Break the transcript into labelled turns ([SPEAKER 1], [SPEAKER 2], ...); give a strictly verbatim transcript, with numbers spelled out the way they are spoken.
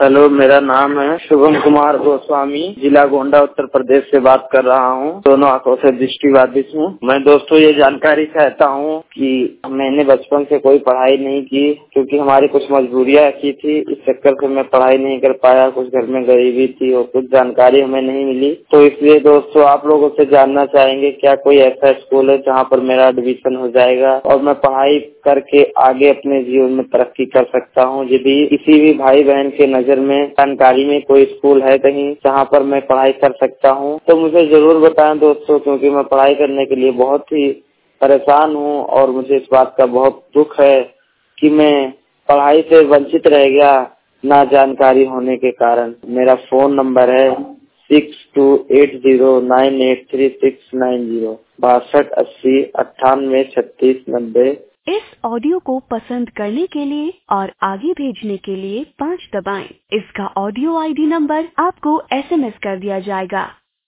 [SPEAKER 1] Hello, मेरा नाम है शुभम कुमार गोस्वामी, जिला गोंडा उत्तर प्रदेश से बात कर रहा हूँ। दोनों आंखों से दृष्टिबाधित हूँ। मैं दोस्तों ये जानकारी चाहता हूँ कि मैंने बचपन से कोई पढ़ाई नहीं की, क्योंकि हमारी कुछ मजबूरियाँ ऐसी थी। इस चक्कर से मैं पढ़ाई नहीं कर पाया। कुछ घर में गरीबी थी और कुछ जानकारी हमें नहीं मिली, तो इसलिए दोस्तों आप लोगों से जानना चाहेंगे क्या कोई ऐसा स्कूल है जहाँ पर मेरा एडमिशन हो जाएगा और मैं पढ़ाई करके आगे अपने जीवन में तरक्की कर सकता हूँ। यदि किसी भी भाई बहन के नजर में जानकारी में कोई स्कूल है कहीं जहाँ पर मैं पढ़ाई कर सकता हूँ तो मुझे जरूर बताएं दोस्तों, क्योंकि मैं पढ़ाई करने के लिए बहुत ही परेशान हूँ और मुझे इस बात का बहुत दुख है कि मैं पढ़ाई से वंचित रह गया ना जानकारी होने के कारण। मेरा फोन नंबर है six two eight zero nine eight three six nine zero बासठ अस्सी अट्ठानवे छत्तीस नब्बे।
[SPEAKER 2] इस ऑडियो को पसंद करने के लिए और आगे भेजने के लिए पाँच दबाएं। इसका ऑडियो आईडी नंबर आपको एसएमएस कर दिया जाएगा।